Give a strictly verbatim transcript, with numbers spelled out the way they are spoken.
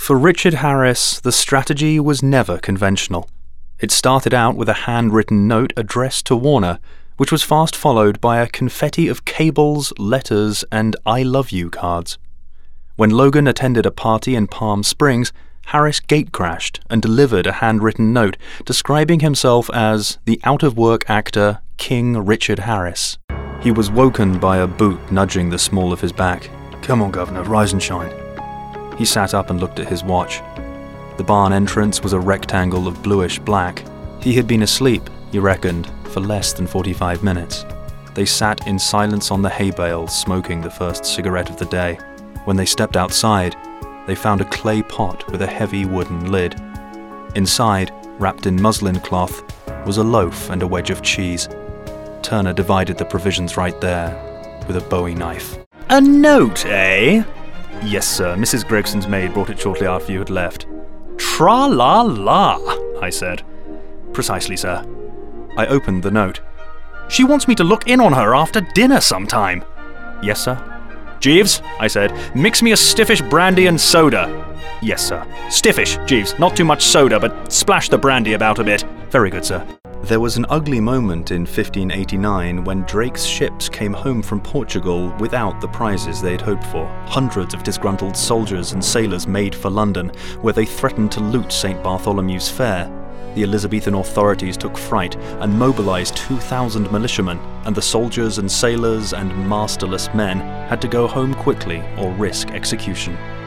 For Richard Harris, the strategy was never conventional. It started out with a handwritten note addressed to Warner, which was fast followed by a confetti of cables, letters, and I love you cards. When Logan attended a party in Palm Springs, Harris gatecrashed and delivered a handwritten note describing himself as the out-of-work actor King Richard Harris. He was woken by a boot nudging the small of his back. "Come on, Governor, rise and shine." He sat up and looked at his watch. The barn entrance was a rectangle of bluish black. He had been asleep, he reckoned, for less than forty-five minutes. They sat in silence on the hay bales, smoking the first cigarette of the day. When they stepped outside, they found a clay pot with a heavy wooden lid. Inside, wrapped in muslin cloth, was a loaf and a wedge of cheese. Turner divided the provisions right there, with a Bowie knife. "A note, eh?" "Yes, sir. Missus Gregson's maid brought it shortly after you had left." "Tra-la-la," I said. "Precisely, sir." I opened the note. "She wants me to look in on her after dinner sometime." "Yes, sir." "Jeeves," I said, "mix me a stiffish brandy and soda." "Yes, sir." "Stiffish, Jeeves. Not too much soda, but splash the brandy about a bit." "Very good, sir." There was an ugly moment in fifteen eighty-nine when Drake's ships came home from Portugal without the prizes they had hoped for. Hundreds of disgruntled soldiers and sailors made for London, where they threatened to loot Saint Bartholomew's Fair. The Elizabethan authorities took fright and mobilized two thousand militiamen, and the soldiers and sailors and masterless men had to go home quickly or risk execution.